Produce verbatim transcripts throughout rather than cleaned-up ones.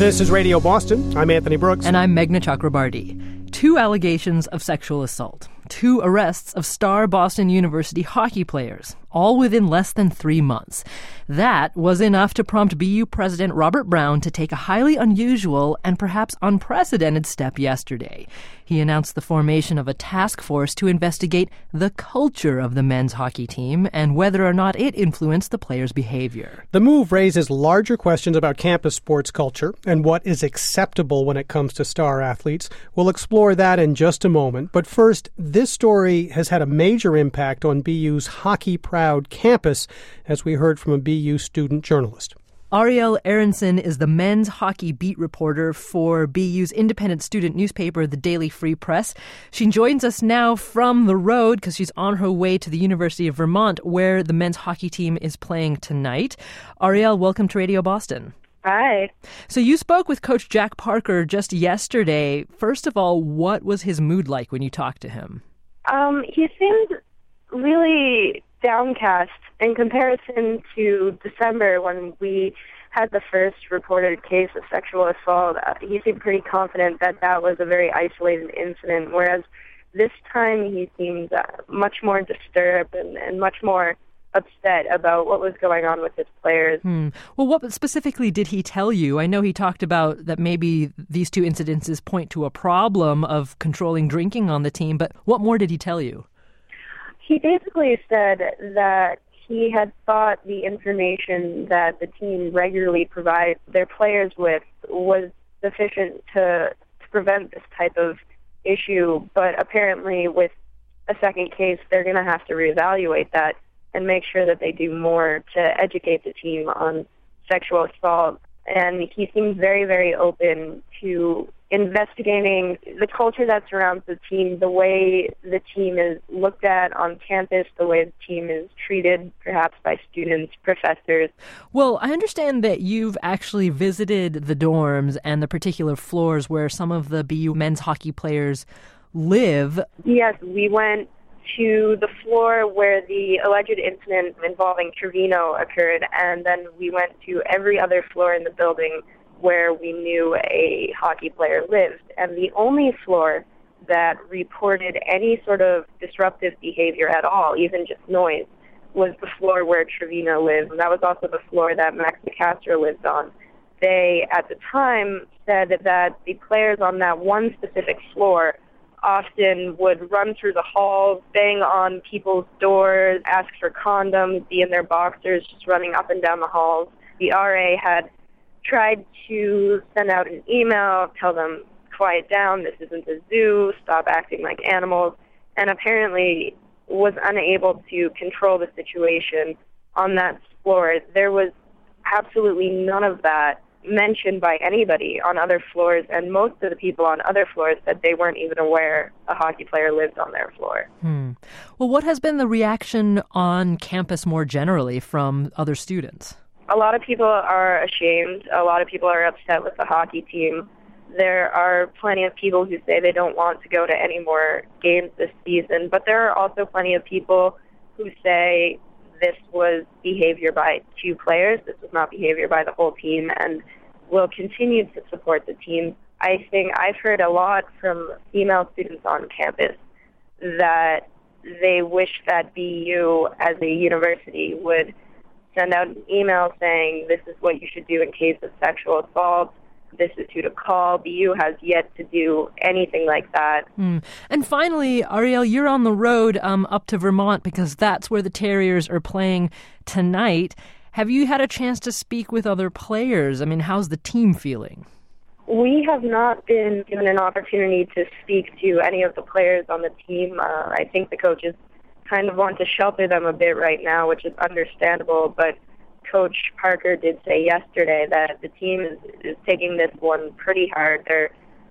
This is Radio Boston. I'm Anthony Brooks. And I'm Meghna Chakrabarti. Two allegations of sexual assault. Two arrests of star Boston University hockey players, all within less than three months. That was enough to prompt B U President Robert Brown to take a highly unusual and perhaps unprecedented step yesterday. He announced the formation of a task force to investigate the culture of the men's hockey team and whether or not it influenced the players' behavior. The move raises larger questions about campus sports culture and what is acceptable when it comes to star athletes. We'll explore that in just a moment. But first, this story has had a major impact on B U's hockey-proud campus, as we heard from a B U student journalist. Arielle Aronson is the men's hockey beat reporter for B U's independent student newspaper, the Daily Free Press. She joins us now from the road because she's on her way to the University of Vermont, where the men's hockey team is playing tonight. Arielle, welcome to Radio Boston. Hi. So you spoke with Coach Jack Parker just yesterday. First of all, what was his mood like when you talked to him? Um, he seemed really downcast in comparison to December when we had the first reported case of sexual assault. Uh, he seemed pretty confident that that was a very isolated incident, whereas this time he seemed uh, much more disturbed and, and much more upset about what was going on with his players. Hmm. Well, what specifically did he tell you? I know he talked about that maybe these two incidences point to a problem of controlling drinking on the team, but what more did he tell you? He basically said that he had thought the information that the team regularly provides their players with was sufficient to, to prevent this type of issue, but apparently with a second case, they're going to have to reevaluate that and make sure that they do more to educate the team on sexual assault. And he seems very, very open to investigating the culture that surrounds the team, the way the team is looked at on campus, the way the team is treated, perhaps by students, professors. Well, I understand that you've actually visited the dorms and the particular floors where some of the B U men's hockey players live. Yes, we went to the floor where the alleged incident involving Trevino occurred, and then we went to every other floor in the building where we knew a hockey player lived. And the only floor that reported any sort of disruptive behavior at all, even just noise, was the floor where Trevino lived. And that was also the floor that Max McCastro lived on. They, at the time, said that the players on that one specific floor often would run through the halls, bang on people's doors, ask for condoms, be in their boxers, just running up and down the halls. The R A had tried to send out an email, tell them, quiet down, this isn't a zoo, stop acting like animals, and apparently was unable to control the situation on that floor. There was absolutely none of that mentioned by anybody on other floors, and most of the people on other floors said they weren't even aware a hockey player lived on their floor. Hmm. Well, what has been the reaction on campus more generally from other students? A lot of people are ashamed. A lot of people are upset with the hockey team. There are plenty of people who say they don't want to go to any more games this season, but there are also plenty of people who say this was behavior by two players, this was not behavior by the whole team, and will continue to support the team. I think I've heard a lot from female students on campus that they wish that B U as a university would send out an email saying this is what you should do in case of sexual assault. This is who to call. B U has yet to do anything like that. Mm. And finally, Arielle, you're on the road um, up to Vermont because that's where the Terriers are playing tonight. Have you had a chance to speak with other players? I mean, how's the team feeling? We have not been given an opportunity to speak to any of the players on the team. Uh, I think the coaches kind of want to shelter them a bit right now, which is understandable, but Coach Parker did say yesterday that the team is, is taking this one pretty hard. They're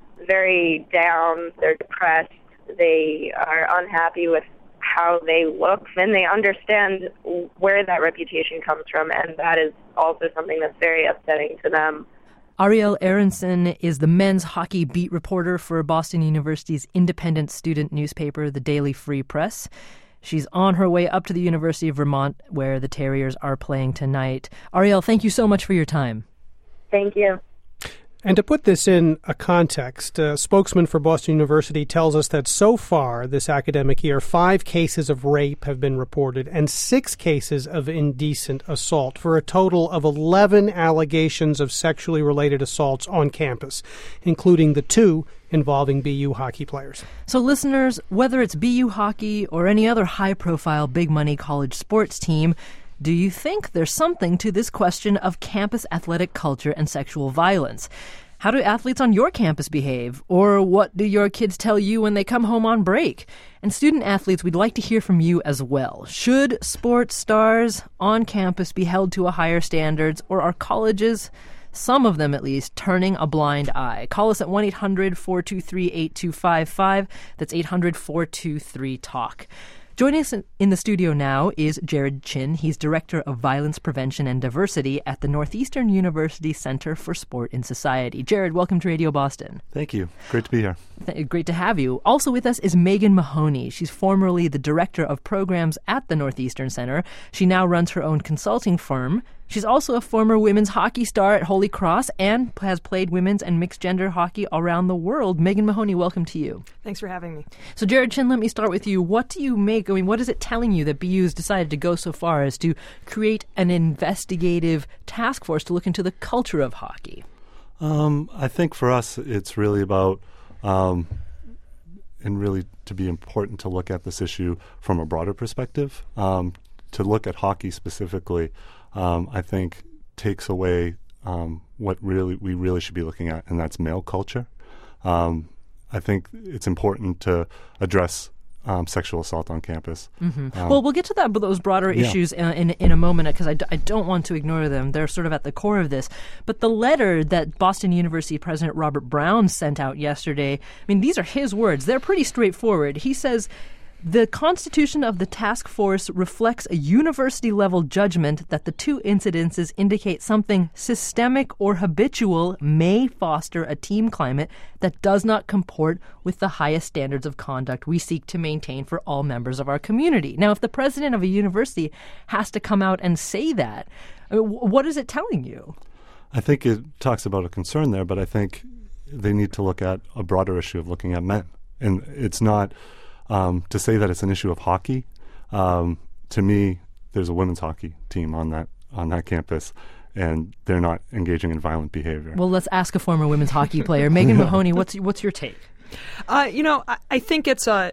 very down, they're depressed, they are unhappy with how they look, and they understand where that reputation comes from, and that is also something that's very upsetting to them. Arielle Aronson is the men's hockey beat reporter for Boston University's independent student newspaper, the Daily Free Press. She's on her way up to the University of Vermont, where the Terriers are playing tonight. Arielle, thank you so much for your time. Thank you. And to put this in a context, a spokesman for Boston University tells us that so far this academic year, five cases of rape have been reported and six cases of indecent assault, for a total of eleven allegations of sexually related assaults on campus, including the two involving B U hockey players. So listeners, whether it's B U hockey or any other high-profile, big-money college sports team, do you think there's something to this question of campus athletic culture and sexual violence? How do athletes on your campus behave? Or what do your kids tell you when they come home on break? And student athletes, we'd like to hear from you as well. Should sports stars on campus be held to a higher standards, or are colleges, some of them at least, turning a blind eye? Call us at one eight hundred four two three eight two five five. That's eight hundred four two three talk. Joining us in the studio now is Jared Chin. He's Director of Violence Prevention and Diversity at the Northeastern University Center for Sport and Society. Jared, welcome to Radio Boston. Thank you. Great to be here. Th- great to have you. Also with us is Megan Mahoney. She's formerly the Director of Programs at the Northeastern Center. She now runs her own consulting firm. She's also a former women's hockey star at Holy Cross and has played women's and mixed gender hockey around the world. Megan Mahoney, welcome to you. Thanks for having me. So Jared Chin, let me start with you. What do you make, I mean, what is it telling you that B U's decided to go so far as to create an investigative task force to look into the culture of hockey? Um, I think for us, it's really about, um, and really to be important to look at this issue from a broader perspective, um, to look at hockey specifically. Um, I think takes away um, what really we really should be looking at, and that's male culture. Um, I think it's important to address um, sexual assault on campus. Mm-hmm. Um, well, we'll get to that, but those broader yeah. issues in, in in a moment, because I, d- I don't want to ignore them. They're sort of at the core of this. But the letter that Boston University President Robert Brown sent out yesterday, I mean, these are his words. They're pretty straightforward. He says, the constitution of the task force reflects a university-level judgment that the two incidences indicate something systemic or habitual may foster a team climate that does not comport with the highest standards of conduct we seek to maintain for all members of our community. Now, if the president of a university has to come out and say that, I mean, what is it telling you? I think it talks about a concern there, but I think they need to look at a broader issue of looking at men. And it's not... Um, to say that it's an issue of hockey, um, to me, there's a women's hockey team on that on that campus, and they're not engaging in violent behavior. Well, let's ask a former women's hockey player. Megan Mahoney, what's what's your take? Uh, you know, I, I think it's a,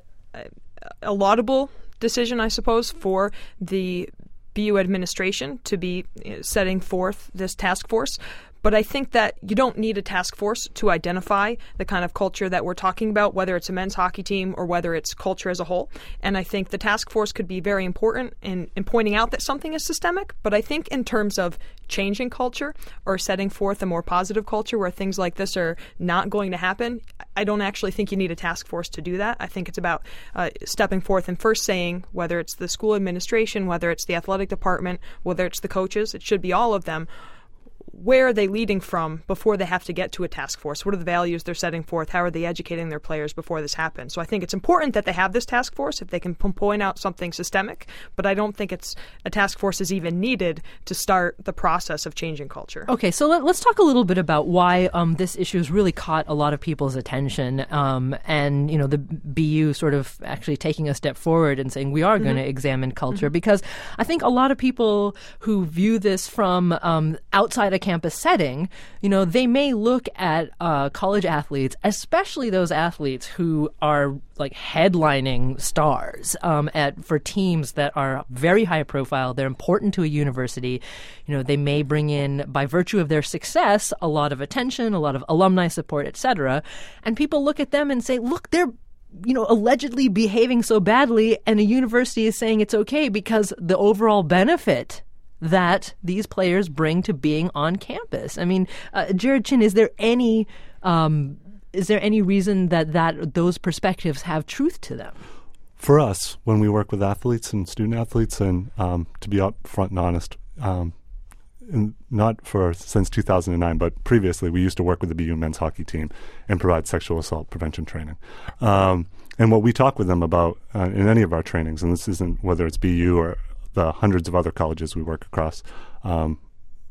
a laudable decision, I suppose, for the B U administration to be setting forth this task force. But I think that you don't need a task force to identify the kind of culture that we're talking about, whether it's a men's hockey team or whether it's culture as a whole. And I think the task force could be very important in, in pointing out that something is systemic. But I think in terms of changing culture or setting forth a more positive culture where things like this are not going to happen, I don't actually think you need a task force to do that. I think it's about uh, stepping forth and first saying, whether it's the school administration, whether it's the athletic department, whether it's the coaches, it should be all of them. Where are they leading from before they have to get to a task force? What are the values they're setting forth? How are they educating their players before this happens? So I think it's important that they have this task force if they can p- point out something systemic, but I don't think it's a task force is even needed to start the process of changing culture. Okay, so let, let's talk a little bit about why um, this issue has really caught a lot of people's attention, um, and you know the B U sort of actually taking a step forward and saying we are mm-hmm. going to examine culture, mm-hmm. because I think a lot of people who view this from um, outside a campus setting, you know, they may look at uh, college athletes, especially those athletes who are like headlining stars um, at for teams that are very high profile. They're important to a university. You know, they may bring in, by virtue of their success, a lot of attention, a lot of alumni support, et cetera. And people look at them and say, look, they're you know, allegedly behaving so badly, and a university is saying it's okay because the overall benefit that these players bring to being on campus. I mean, uh, Jared Chin, is there any um, is there any reason that, that those perspectives have truth to them? For us, when we work with athletes and student athletes, and um, to be upfront and honest, um, and not for since two thousand nine, but previously, we used to work with the B U men's hockey team and provide sexual assault prevention training. Um, and what we talk with them about uh, in any of our trainings, and this isn't whether it's B U or the hundreds of other colleges we work across, um,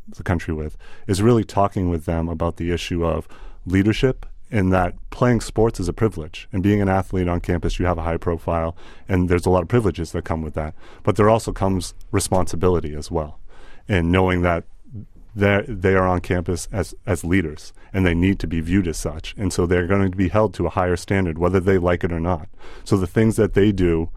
the country with, is really talking with them about the issue of leadership, in that playing sports is a privilege. And being an athlete on campus, you have a high profile, and there's a lot of privileges that come with that. But there also comes responsibility as well, and knowing that they are on campus as, as leaders, and they need to be viewed as such. And so they're going to be held to a higher standard, whether they like it or not. So the things that they do,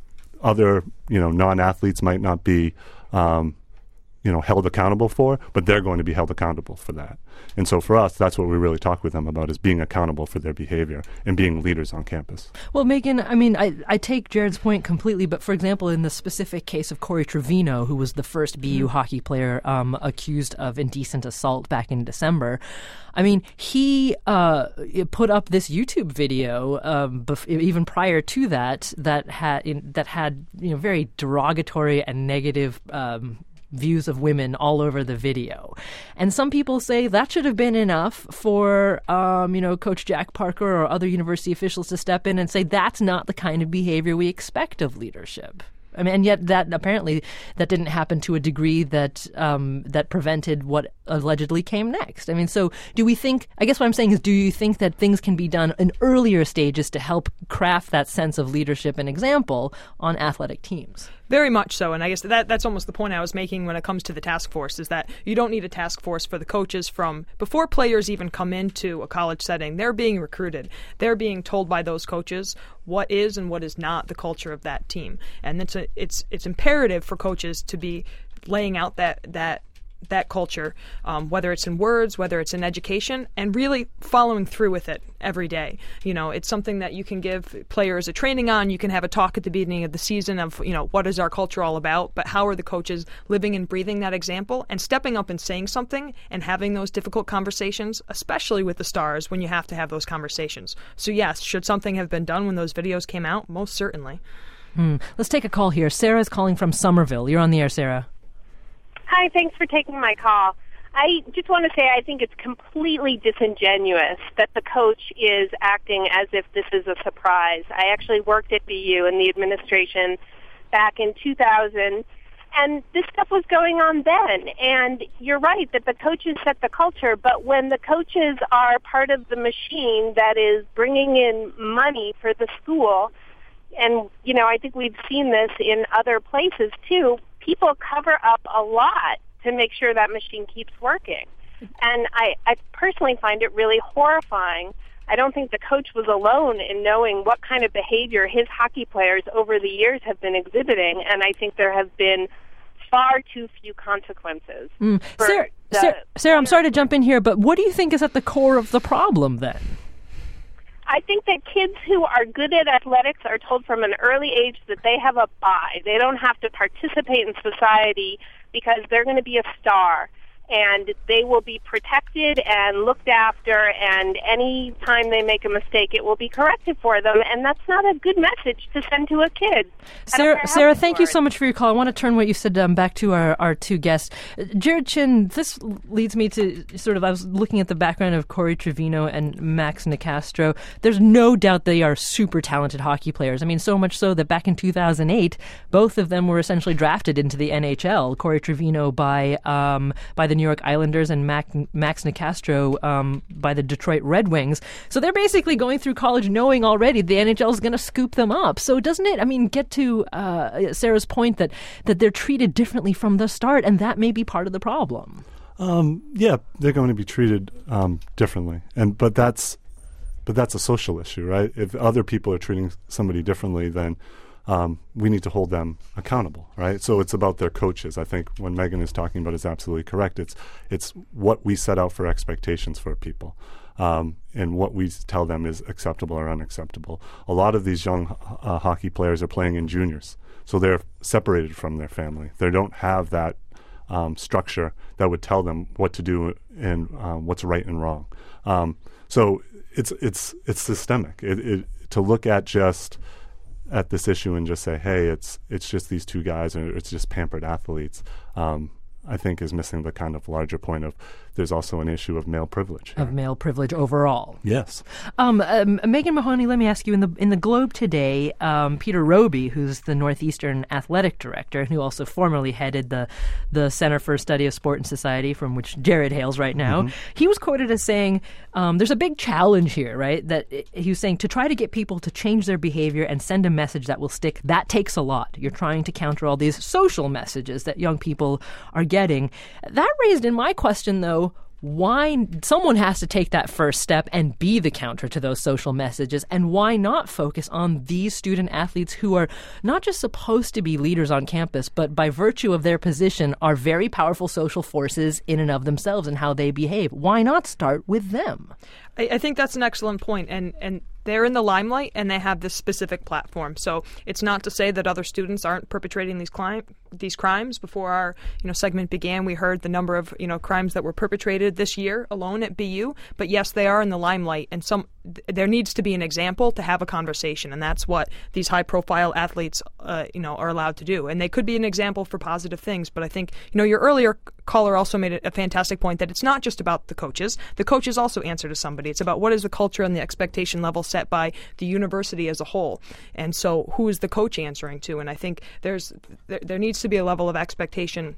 other you know non-athletes might not be um, you know held accountable for, but they're going to be held accountable for that. And so for us, that's what we really talk with them about, is being accountable for their behavior and being leaders on campus. Well, Megan, I mean, I, I take Jared's point completely, but for example, in the specific case of Corey Trevino, who was the first B U mm-hmm. hockey player um, accused of indecent assault back in December, I mean, he uh, put up this YouTube video um, bef- even prior to that that had in, that had you know very derogatory and negative Um, views of women all over the video. And some people say that should have been enough for, um, you know, Coach Jack Parker or other university officials to step in and say that's not the kind of behavior we expect of leadership. I mean, and yet that apparently that didn't happen to a degree that um, that prevented what allegedly came next. I mean, so do we think, I guess what I'm saying is, do you think that things can be done in earlier stages to help craft that sense of leadership and example on athletic teams? Very much so, and I guess that that's almost the point I was making when it comes to the task force, is that you don't need a task force for the coaches from before players even come into a college setting. They're being recruited. They're being told by those coaches what is and what is not the culture of that team. And it's a, it's it's imperative for coaches to be laying out that that that culture, um, whether it's in words, whether it's in education, and really following through with it every day. You know, it's something that you can give players a training on. You can have a talk at the beginning of the season of, you know, what is our culture all about, but how are the coaches living and breathing that example and stepping up and saying something and having those difficult conversations, especially with the stars when you have to have those conversations. So yes, should something have been done when those videos came out? Most certainly. Hmm. Let's take a call here. Sarah's calling from Somerville. You're on the air, Sarah. Hi, thanks for taking my call. I just want to say I think it's completely disingenuous that the coach is acting as if this is a surprise. I actually worked at B U in the administration back in two thousand, and this stuff was going on then. And you're right that the coaches set the culture, but when the coaches are part of the machine that is bringing in money for the school, and, you know, I think we've seen this in other places too, people cover up a lot to make sure that machine keeps working. And I, I personally find it really horrifying. I don't think the coach was alone in knowing what kind of behavior his hockey players over the years have been exhibiting, and I think there have been far too few consequences. Mm. Sarah, Sarah, Sarah, I'm sorry to jump in here, but what do you think is at the core of the problem then? I think that kids who are good at athletics are told from an early age that they have a bye. They don't have to participate in society because they're going to be a star. And they will be protected and looked after, and any time they make a mistake, it will be corrected for them. And that's not a good message to send to a kid. Sarah, Sarah thank you so much for your call. I want to turn what you said um, back to our, our two guests. Uh, Jared Chin, this leads me to sort of, I was looking at the background of Corey Trevino and Max Nicastro. There's no doubt they are super talented hockey players. I mean, so much so that back in two thousand eight, both of them were essentially drafted into the N H L. Corey Trevino by um, by the New York Islanders and Mac, Max Nicastro um, by the Detroit Red Wings. So they're basically going through college knowing already the N H L is going to scoop them up. So doesn't it, I mean, get to uh, Sarah's point that, that they're treated differently from the start, and that may be part of the problem? Um, yeah, they're going to be treated um, differently, and but that's but that's a social issue, right? If other people are treating somebody differently, then Um, we need to hold them accountable, right? So it's about their coaches. I think when Megan is talking about is absolutely correct. It's it's what we set out for expectations for people, um, and what we tell them is acceptable or unacceptable. A lot of these young uh, hockey players are playing in juniors, so they're separated from their family. They don't have that um, structure that would tell them what to do and um, what's right and wrong. Um, so it's it's it's systemic. It, it, to look at just at this issue and just say, hey, it's it's just these two guys, or it's just pampered athletes. Um, I think is missing the kind of larger point of there's also an issue of male privilege here. Of male privilege overall. Yes. Um, um, Megan Mahoney, let me ask you, in the in the Globe today, um, Peter Roby, who's the Northeastern athletic director, and who also formerly headed the the Center for Study of Sport and Society, from which Jared hails right now, mm-hmm. he was quoted as saying, um, there's a big challenge here, right? That he was saying to try to get people to change their behavior and send a message that will stick, that takes a lot. You're trying to counter all these social messages that young people are getting. That raised in my question, though, why someone has to take that first step and be the counter to those social messages, and why not focus on these student athletes who are not just supposed to be leaders on campus, but by virtue of their position are very powerful social forces in and of themselves and how they behave. Why not start with them? I, I think that's an excellent point, and and they're in the limelight and they have this specific platform. So it's not to say that other students aren't perpetrating these cli- these crimes. Before our you know segment began, we heard the number of you know crimes that were perpetrated this year alone at B U. But yes, they are in the limelight, and some th- there needs to be an example to have a conversation, and that's what these high-profile athletes uh, you know are allowed to do. And they could be an example for positive things. But I think you know your earlier caller also made a fantastic point that it's not just about the coaches. The coaches also answer to somebody. It's about what is the culture and the expectation level set by the university as a whole. And so who is the coach answering to? And I think there's there, there needs to be a level of expectation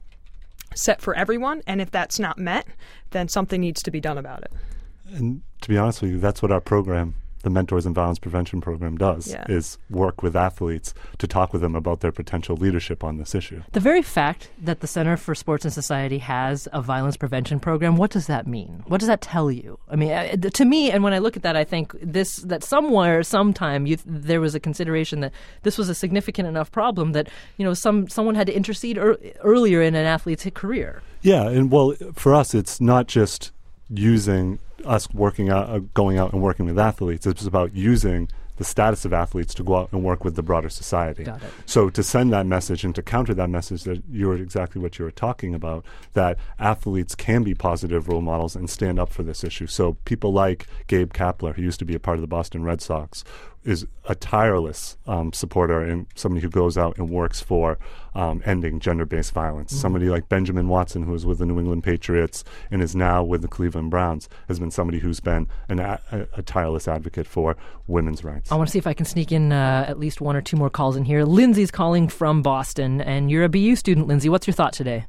set for everyone. And if that's not met, then something needs to be done about it. And to be honest with you, that's what our program, the Mentors in Violence Prevention program, does, yeah. is work with athletes to talk with them about their potential leadership on this issue. The very fact that the Center for Sports and Society has a violence prevention program, what does that mean? What does that tell you? I mean, uh, to me, and when I look at that, I think this that somewhere, sometime, you, there was a consideration that this was a significant enough problem that you know some someone had to intercede er, earlier in an athlete's career. Yeah, and well, for us, it's not just using us working out, uh, going out and working with athletes. It's about using the status of athletes to go out and work with the broader society. Got it. So to send that message and to counter that message that you're exactly what you were talking about, that athletes can be positive role models and stand up for this issue. So people like Gabe Kapler, who used to be a part of the Boston Red Sox, is a tireless um, supporter and somebody who goes out and works for um, ending gender-based violence. Mm-hmm. Somebody like Benjamin Watson, who was with the New England Patriots and is now with the Cleveland Browns, has been somebody who's been an a, a, a tireless advocate for women's rights. I want to see if I can sneak in uh, at least one or two more calls in here. Lindsay's calling from Boston, and you're a B U student, Lindsay. What's your thought today?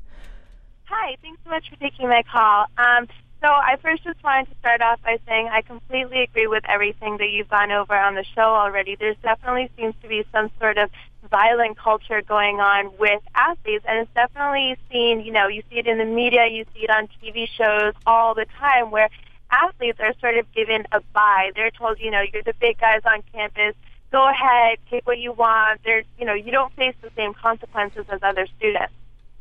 Hi, thanks so much for taking my call. Um, So I first just wanted to start off by saying I completely agree with everything that you've gone over on the show already. There's definitely seems to be some sort of violent culture going on with athletes, and it's definitely seen, you know, you see it in the media, you see it on T V shows all the time where athletes are sort of given a bye. They're told, you know, you're the big guys on campus, go ahead, take what you want. There's, you know, you don't face the same consequences as other students.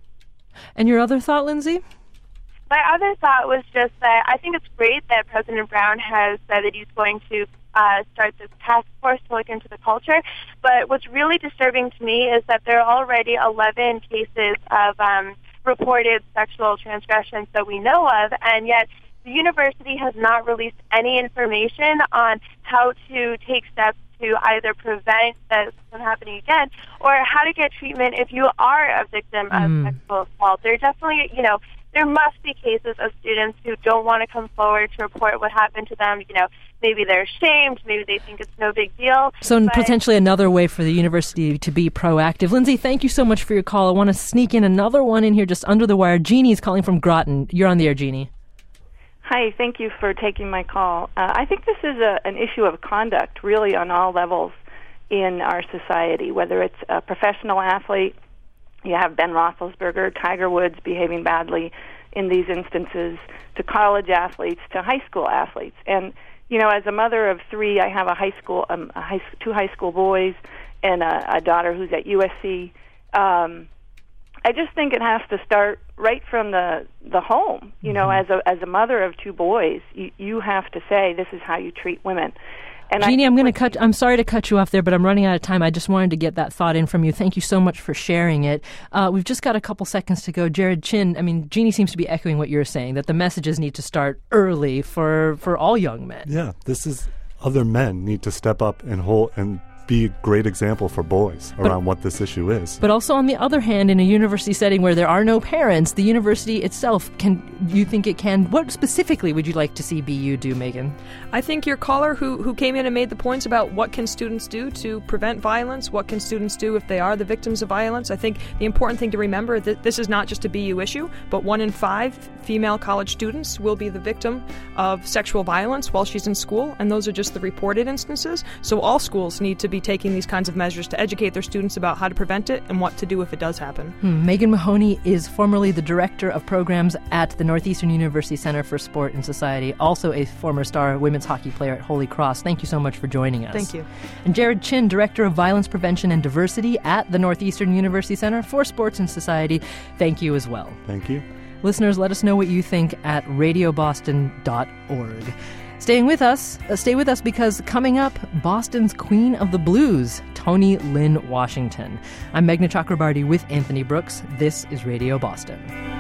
And your other thought, Lindsay? My other thought was just that I think it's great that President Brown has said that he's going to uh, start this task force to look into the culture. But what's really disturbing to me is that there are already eleven cases of um, reported sexual transgressions that we know of, and yet the university has not released any information on how to take steps to either prevent this from happening again or how to get treatment if you are a victim of mm. sexual assault. There definitely, you know, there must be cases of students who don't want to come forward to report what happened to them. You know, maybe they're ashamed, maybe they think it's no big deal. So potentially another way for the university to be proactive. Lindsay, thank you so much for your call. I want to sneak in another one in here just under the wire. Jeannie's calling from Groton. You're on the air, Jeannie. Hi, thank you for taking my call. Uh, I think this is a, an issue of conduct, really, on all levels in our society, whether it's a professional athlete. You have Ben Roethlisberger, Tiger Woods behaving badly in these instances, to college athletes, to high school athletes. And, you know, as a mother of three, I have a high school, um, a high, two high school boys and a, a daughter who's at U S C. Um, I just think it has to start right from the the home. You know, mm-hmm. as a as a mother of two boys, you, you have to say this is how you treat women. And Jeannie, I, I'm going to cut. I'm sorry to cut you off there, but I'm running out of time. I just wanted to get that thought in from you. Thank you so much for sharing it. Uh, we've just got a couple seconds to go. Jared Chin, I mean, Jeannie seems to be echoing what you're saying, that the messages need to start early for, for all young men. Yeah, this is other men need to step up and hold and be a great example for boys around but, what this issue is. But also, on the other hand, in a university setting where there are no parents, the university itself, can you think it can? What specifically would you like to see B U do, Megan? I think your caller who, who came in and made the points about what can students do to prevent violence, what can students do if they are the victims of violence. I think the important thing to remember that this is not just a B U issue, but one in five female college students will be the victim of sexual violence while she's in school, and those are just the reported instances. So all schools need to be taking these kinds of measures to educate their students about how to prevent it and what to do if it does happen. Hmm. Megan Mahoney is formerly the director of programs at the Northeastern University Center for Sport and Society, also a former star women's hockey player at Holy Cross. Thank you so much for joining us. Thank you. And Jared Chin, director of violence prevention and diversity at the Northeastern University Center for Sports and Society. Thank you as well. Thank you. Listeners, let us know what you think at radio boston dot org. Staying with us, uh, stay with us because coming up, Boston's Queen of the Blues, Toni Lynn Washington. I'm Meghna Chakrabarty with Anthony Brooks. This is Radio Boston.